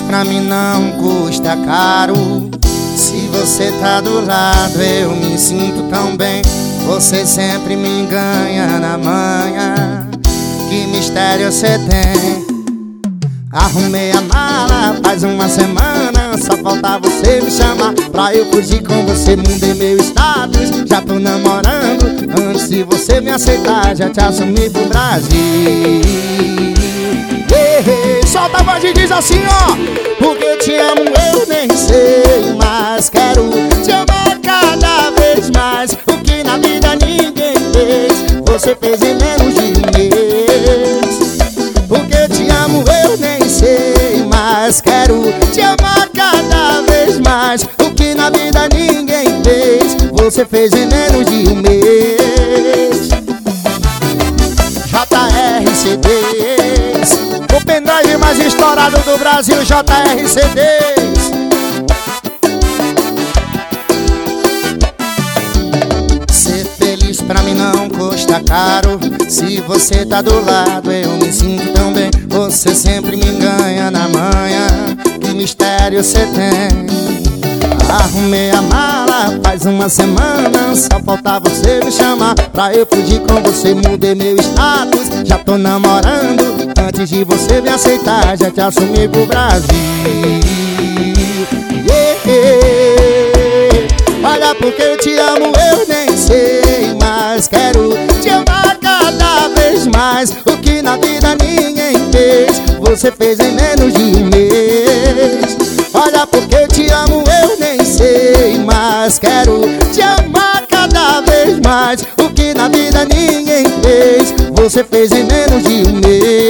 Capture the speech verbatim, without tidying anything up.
pra mim não custa caro. Se você tá do lado eu me sinto tão bem. Você sempre me ganha na manhã. Que mistério você tem? Arrumei a mala faz uma semana, só falta você me chamar pra eu fugir com você. Mudei meu status, já tô namorando. Antes de você me aceitar, já te assumi pro Brasil. Hey, hey, solta a voz e diz assim, ó: porque te amo eu nem sei, mas quero te amar cada vez mais. O que na vida ninguém fez, você fez em menos de um mês. Porque te amo eu nem sei, mas quero te amar cada vez mais. O que na vida ninguém fez, você fez em menos de um mês. J R C Ds, o pendrive mais estourado do Brasil, J R C Ds. Ser feliz pra mim não custa caro. Se você tá do lado eu me sinto tão bem. Você sempre me ganha na manhã. Que mistério você tem? Arrumei a mala faz uma semana, só falta você me chamar pra eu fugir com você. Mudei meu status, já tô namorando. Antes de você me aceitar, já te assumi pro Brasil. Yeah, yeah. Olha, porque eu te amo eu nem sei, mas quero te amar cada vez mais. O que na vida ninguém fez, você fez em menos de um mês. Olha, porque eu te amo eu nem sei, mas quero te amar cada vez mais. O que na vida ninguém fez, você fez em menos de um mês.